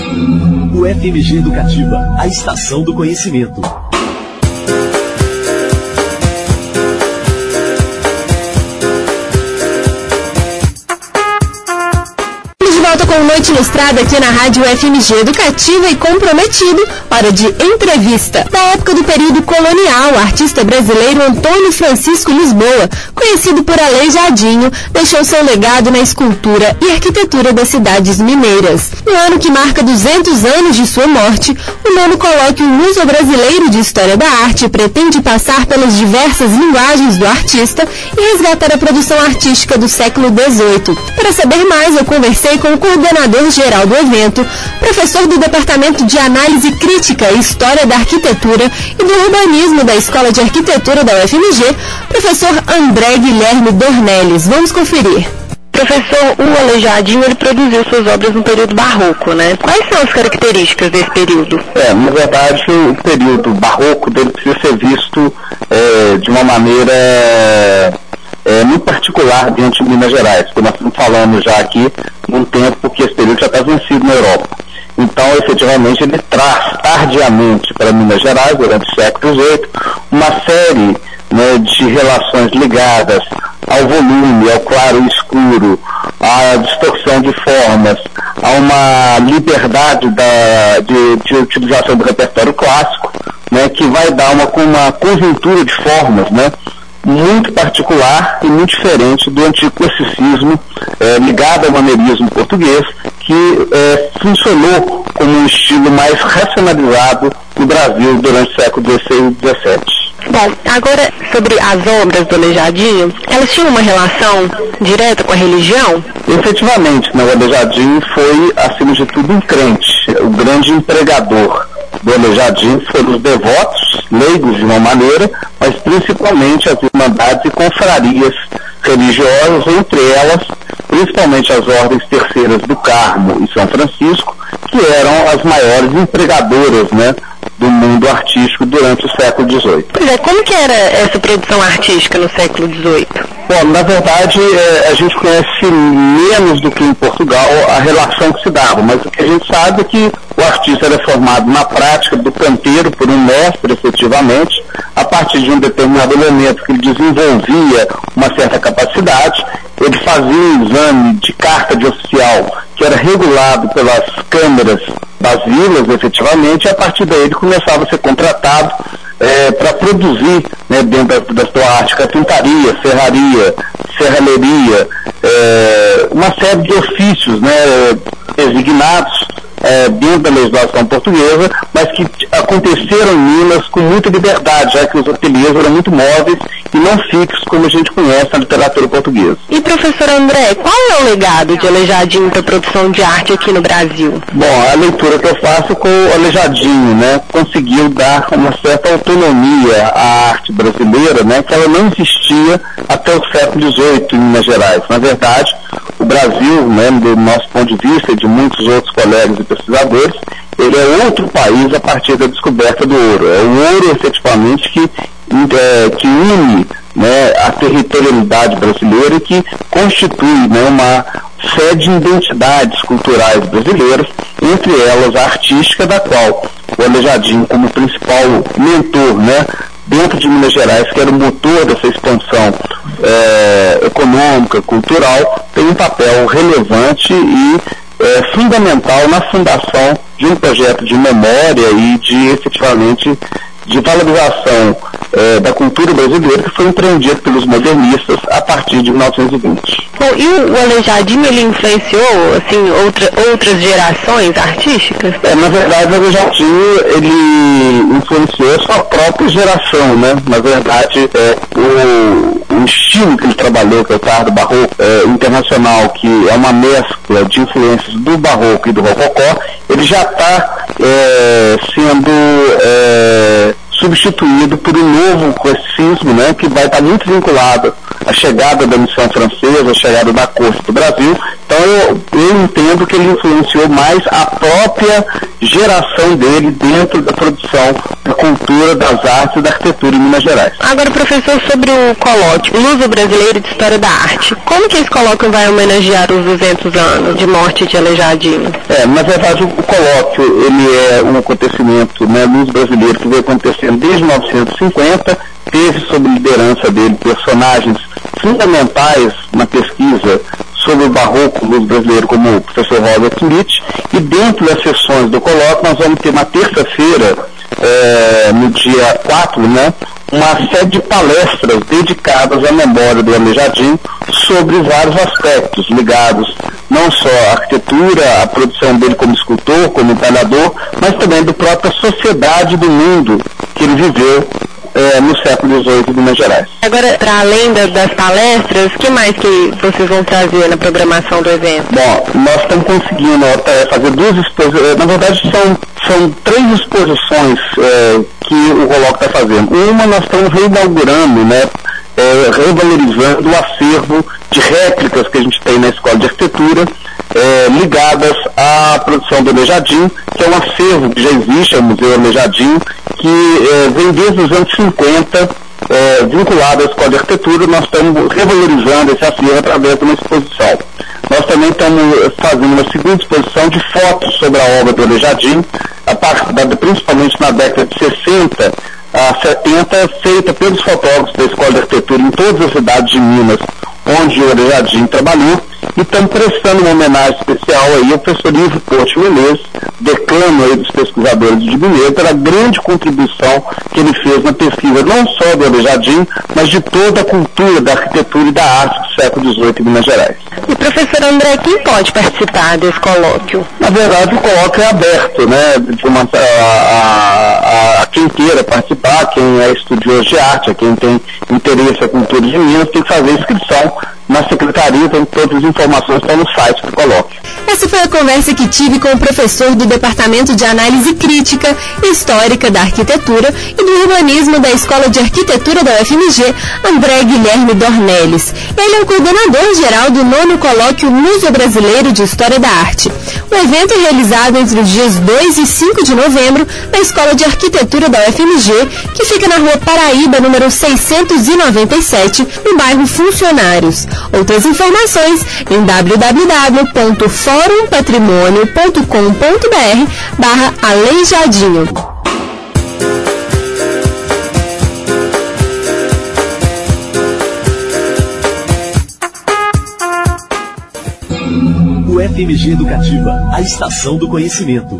O FMG Educativa, a estação do conhecimento. Com Noite Ilustrada aqui na Rádio FMG Educativa e comprometido, hora de entrevista. Da época do período colonial, o artista brasileiro Antônio Francisco Lisboa, conhecido por Aleijadinho, deixou seu legado na escultura e arquitetura das cidades mineiras. No ano que marca 200 anos de sua morte, o nono colóquio Museu Brasileiro de História da Arte pretende passar pelas diversas linguagens do artista e resgatar a produção artística do século XVIII. Para saber mais, eu conversei com o coordenador-geral do evento, professor do Departamento de Análise Crítica e História da Arquitetura e do Urbanismo da Escola de Arquitetura da UFMG, professor André Guilherme Dornelles. Vamos conferir. Professor, o Aleijadinho, ele produziu suas obras no período barroco, né? Quais são as características desse período? Na verdade, o período barroco dele precisa ser visto de uma maneira muito particular dentro de Minas Gerais, porque nós estamos falando já aqui num tempo que esse período já está vencido na Europa. Então, efetivamente, ele traz tardiamente para Minas Gerais, durante o século XVIII, uma série de relações ligadas ao volume, ao claro e escuro, à distorção de formas, a uma liberdade de utilização do repertório clássico, que vai dar uma conjuntura de formas, muito particular e muito diferente do antigo classicismo ligado ao maneirismo português, que funcionou como um estilo mais racionalizado no Brasil durante o século XVI e XVII. Bom, agora sobre as obras do Aleijadinho, elas tinham uma relação direta com a religião? Efetivamente, o Aleijadinho foi, acima de tudo, um crente. O grande empregador do Aleijadinho foram os devotos, leigos de uma maneira, mas principalmente as irmandades e confrarias religiosas, entre elas, principalmente as ordens terceiras do Carmo e São Francisco, que eram as maiores empregadoras, do mundo artístico durante o século XVIII. Pois é, como que era essa produção artística no século XVIII? Bom, na verdade, a gente conhece menos do que em Portugal a relação que se dava, mas o que a gente sabe é que o artista era formado na prática do canteiro por um mestre, efetivamente, a partir de um determinado elemento que ele desenvolvia uma certa capacidade, ele fazia um exame de carta de oficial que era regulado pelas câmeras das vilas, efetivamente, e a partir daí ele começava a ser contratado para produzir, dentro da sua arte, carpintaria, serraria, serralheria, uma série de ofícios designados dentro da legislação portuguesa, mas que aconteceram em Minas com muita liberdade, já que os ateliês eram muito móveis e não fixos, como a gente conhece na literatura portuguesa. E, professor André, qual é o legado de Aleijadinho para a produção de arte aqui no Brasil? Bom, a leitura que eu faço com o Aleijadinho, conseguiu dar uma certa autonomia à arte brasileira, que ela não existia até o século XVIII em Minas Gerais. Na verdade, o Brasil, do nosso ponto de vista e de muitos outros colegas e pesquisadores, ele é outro país a partir da descoberta do ouro. É o ouro, efetivamente, que une a territorialidade brasileira e que constitui uma série de identidades culturais brasileiras, entre elas a artística, da qual o Aleijadinho, como principal mentor, dentro de Minas Gerais, que era o motor dessa expansão econômica, cultural, tem um papel relevante e fundamental na fundação de um projeto de memória e efetivamente, de valorização da cultura brasileira, que foi empreendido pelos modernistas a partir de 1920. Bom, e o Aleijadinho, ele influenciou, outras gerações artísticas? Na verdade, o Aleijadinho, ele influenciou a sua própria geração, Na verdade, o estilo que ele trabalhou, que é o tardo barroco internacional, que é uma mescla de influências do barroco e do rococó, ele já está sendo substituído por um novo classicismo, que vai estar muito vinculado à chegada da missão francesa, à chegada da corte do Brasil, Então eu entendo que ele influenciou mais a própria geração dele dentro da produção da cultura, das artes e da arquitetura em Minas Gerais. Agora, professor, sobre o colóquio Luso Brasileiro de História da Arte, como que esse colóquio vai homenagear os 200 anos de morte de Aleijadinho? Na verdade, o colóquio ele é um acontecimento, né, Luso Brasileiro, que veio acontecendo desde 1950, teve sob liderança dele personagens fundamentais na pesquisa sobre o barroco luso brasileiro, como o professor Robert Smith, e dentro das sessões do colóquio nós vamos ter na terça-feira, no dia 4, né, uma série de palestras dedicadas à memória do Aleijadinho sobre vários aspectos ligados não só à arquitetura, à produção dele como escultor, como entalhador, mas também da própria sociedade do mundo que ele viveu no século XVIII de Minas Gerais. Agora, para além das palestras, o que mais que vocês vão trazer na programação do evento? Bom, nós estamos conseguindo fazer duas exposições, na verdade são 3 exposições que o colóquio está fazendo. Uma nós estamos reinaugurando, né, revalorizando o acervo de réplicas que a gente tem na Escola de Arquitetura, ligadas à produção do Aleijadinho, que é um acervo que já existe, é o Museu Aleijadinho, que vem desde os anos 50, vinculado à Escola de Arquitetura. Nós estamos revalorizando esse acervo através de uma exposição. Nós também estamos fazendo uma segunda exposição de fotos sobre a obra do Aleijadinho, principalmente na década de 60 a 70, feita pelos fotógrafos da Escola de Arquitetura em todas as cidades de Minas, onde o Aleijadinho trabalhou, e estamos prestando uma homenagem especial aí ao professor Ivo Porto Menezes, decano aí dos pesquisadores de Mineiro, pela grande contribuição que ele fez na pesquisa não só do Aleijadinho, mas de toda a cultura da arquitetura e da arte do século XVIII em Minas Gerais. E professor André, quem pode participar desse colóquio? Na verdade, o colóquio é aberto, né, a quem queira participar, quem é estudioso de arte, a quem tem interesse na cultura de Minas, tem que fazer inscrição na secretaria, então todas as informações estão no site do colóquio. Essa foi a conversa que tive com o professor do Departamento de Análise Crítica e Histórica da Arquitetura e do Urbanismo da Escola de Arquitetura da UFMG, André Guilherme Dornelles. Ele é o coordenador geral do 9º Colóquio Luso Brasileiro de História da Arte. O evento é realizado entre os dias 2 e 5 de novembro na Escola de Arquitetura da UFMG, que fica na Rua Paraíba, número 697, no bairro Funcionários. Outras informações em www.forumpatrimonio.com.br/Aleijadinho. O FMG Educativa, a estação do conhecimento.